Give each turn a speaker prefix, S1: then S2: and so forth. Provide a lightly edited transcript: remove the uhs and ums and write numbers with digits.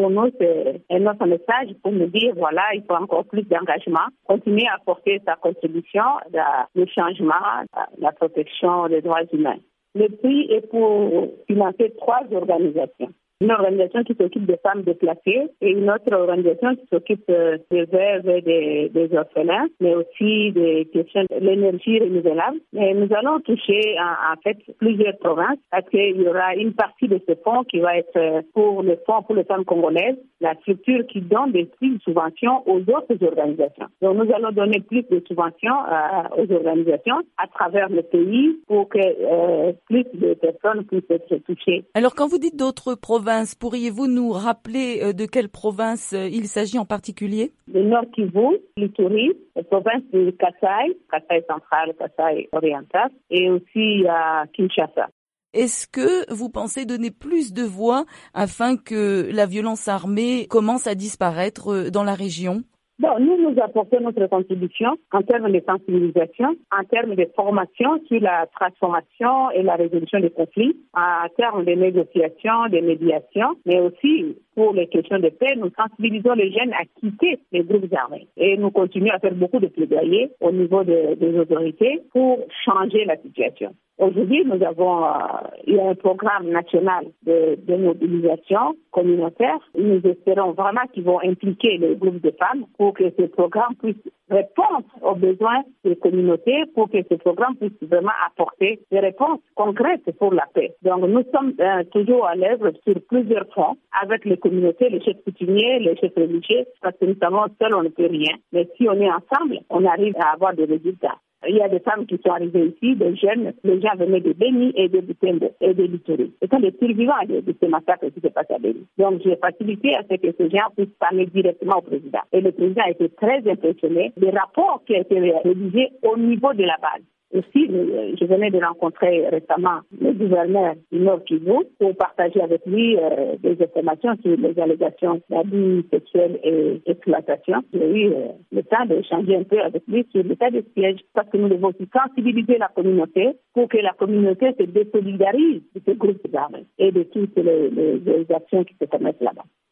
S1: pour nous, c'est un autre message pour nous dire, voilà, il faut encore plus d'engagement, continuer à apporter sa contribution à le changement, à la protection des droits humains. Le prix est pour financer 3 organisations. Une organisation qui s'occupe des femmes déplacées et une autre organisation qui s'occupe des veuves et des orphelins, mais aussi des questions de l'énergie renouvelable. Et nous allons toucher en fait plusieurs provinces parce qu'il y aura une partie de ce fonds qui va être pour le fonds pour les femmes congolaises, la structure qui donne des prix de subventions aux autres organisations. Donc nous allons donner plus de subventions aux organisations à travers le pays pour que plus de personnes puissent être touchées.
S2: Alors quand vous dites d'autres provinces, pourriez-vous nous rappeler de quelle province il s'agit en particulier?
S1: Le Nord Kivu, l'Ituri, la province de Kasai, Kasai central, Kasai oriental, et aussi à Kinshasa.
S2: Est-ce que vous pensez donner plus de voix afin que la violence armée commence à disparaître dans la région?
S1: Bon, nous apportons notre contribution en termes de sensibilisation, en termes de formation sur la transformation et la résolution des conflits, en termes de négociation, de médiation, mais aussi pour les questions de paix, nous sensibilisons les jeunes à quitter les groupes armés. Et nous continuons à faire beaucoup de plaidoyer au niveau des autorités pour changer la situation. Aujourd'hui, nous avons il y a un programme national de mobilisation communautaire. Nous espérons vraiment qu'ils vont impliquer les groupes de femmes pour que ce programme puisse répondre aux besoins des communautés, pour que ce programme puisse vraiment apporter des réponses concrètes pour la paix. Donc nous sommes toujours à l'œuvre sur plusieurs fronts avec les communautés, les chefs coutumiers, les chefs religieux, parce que nous savons seuls on ne peut rien. Mais si on est ensemble, on arrive à avoir des résultats. Il y a des femmes qui sont arrivées ici, des jeunes, les gens venaient de Béni et de Butembo et de l'Ituri. Ce sont des survivants de ces massacres qui se passent à Béni. Donc j'ai facilité à ce que ces gens puissent parler directement au président. Et le président a été très impressionné des rapports qui ont été réalisés au niveau de la base. Aussi, je venais de rencontrer récemment le gouverneur du Nord Kivu pour partager avec lui des informations sur les allégations d'abus sexuels et d'exploitation. J'ai eu le temps d'échanger un peu avec lui sur l'état de siège parce que nous devons aussi sensibiliser la communauté pour que la communauté se désolidarise de ces groupes d'armes et de toutes les actions qui se commettent là-bas.